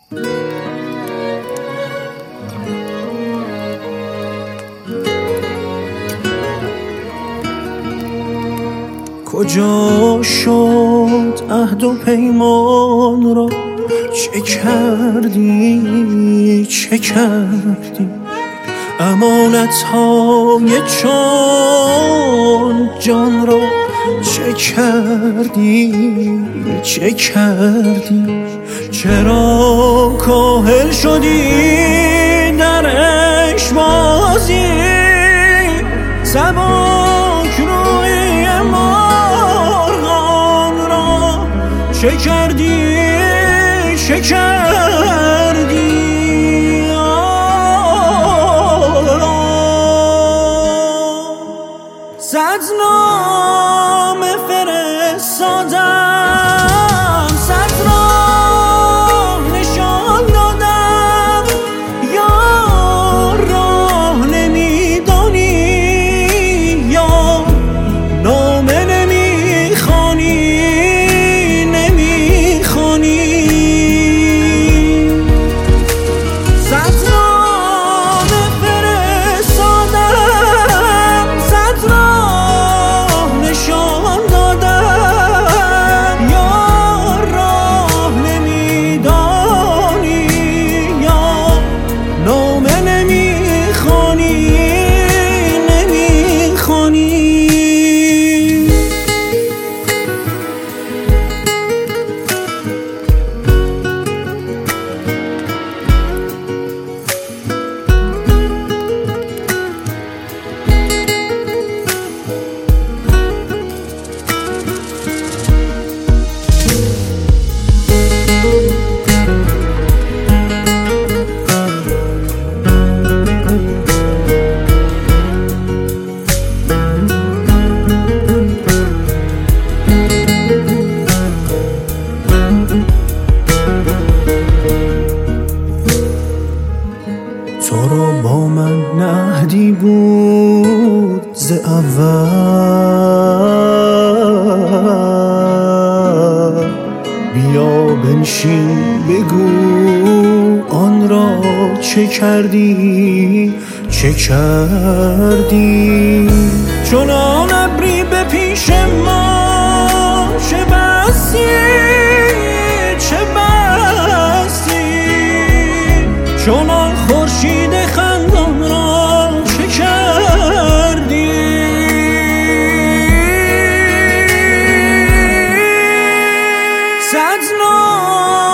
کجا شد عهد و پیمان را؟ چه کردی چه کردی؟ امانت‌های چون جان را چه کردی چه کردی؟ چرا کاهل شدی در عشق بازی؟ سبک روی مرغان را چه کردی چه کردی؟ صد نامه فرستادم، صد راه نشان دادم، یا راه نمیدانی یا نامه نمیخوانی نمیخوانی. صد نامه فرستادم، صد راه نشان دادم، یا راه نمیدانی یا نامه نمیخوانی نمیخوانی. تو رو با من نهدی بود ز اول، بیا بنشین بگو آن را چه کردی چه کردی؟ چنان ابری به پیش ما چه بستی چه بستی؟ چنان خورشید خندان را چه کردی؟ صد